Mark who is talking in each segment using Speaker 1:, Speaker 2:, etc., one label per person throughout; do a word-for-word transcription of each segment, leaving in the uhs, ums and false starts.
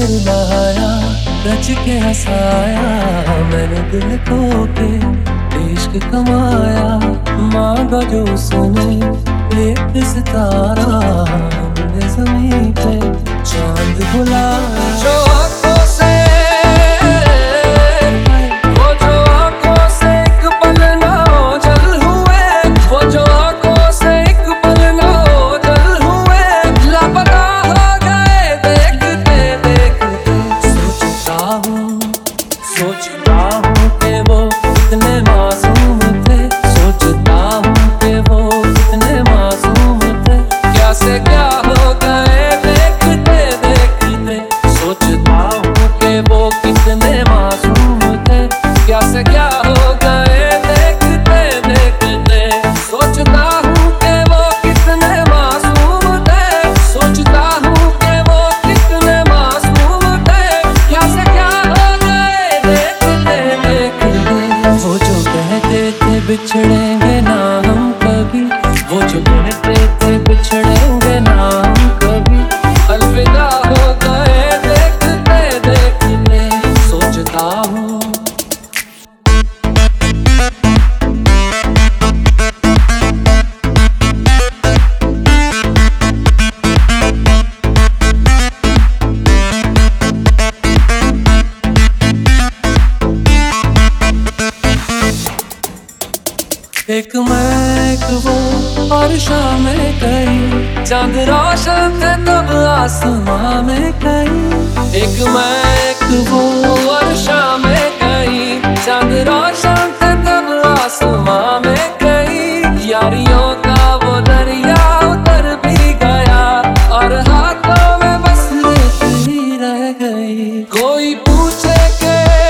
Speaker 1: फिर लाया, रच के हंसाया, मैंने दिल खो के इश्क कमाया। मांगा जो उसने एक सितारा, हमने ज़मीं पे चांद बुलाया। जो आँखों से वो जो आँखों से एक पल ना ओझल हुए, वो जो आँखों से एक पल ना ओझल हुए, लापता हो गए देखते देखते। सोचता हूँ सोचता हूँ कि वो कितने मासूम थे, सोचता हूँ कि वो कितने मासूम थे, क्या से क्या हो गए देखते देखते। सोचता हूँ कि वो कितने मासूम थे, क्या से क्या हो गए देखते देखते। सोचता हूँ कि वो कितने मासूम थे, सोचता हूँ कि वो कितने मासूम थे, क्या से क्या हो गए देखते देखते। वो जो कहते थे बिछड़ेंगे ना हम कभी, वो जो कहते थे बिछड़ेंगे ना हम कभी, अलविदा हो गए देखते देखते। सोचता हूँ एक मैं एक वो और शाम में कहीं, चांद रोशन थे तब आसमां में कहीं। एक मैं एक वो और शाम में कहीं, चांद रोशन थे तब आसमां में कहीं। यारियों का वो दरिया उतर भी गया, और हाथों में बस रेत ही रह गई। कोई पूछे के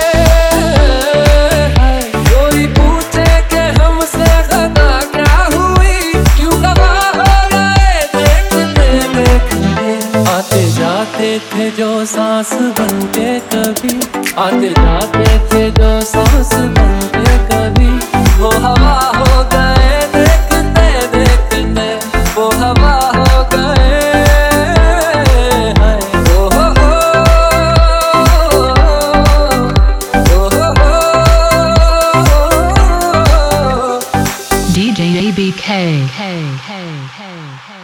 Speaker 1: कोई पूछे के हमसे खता क्या हुई, क्यों तबाह हो गए देखते देखते। आते जाते थे जो सांस बनके कभी, आते जाते थे जो सांस बनके कभी, वो हवा हो गए देखते देखते। वो हवा हो गए हाय, ओ हो हो, ओ हो हो।
Speaker 2: D J A B K. Hey, hey, hey, hey.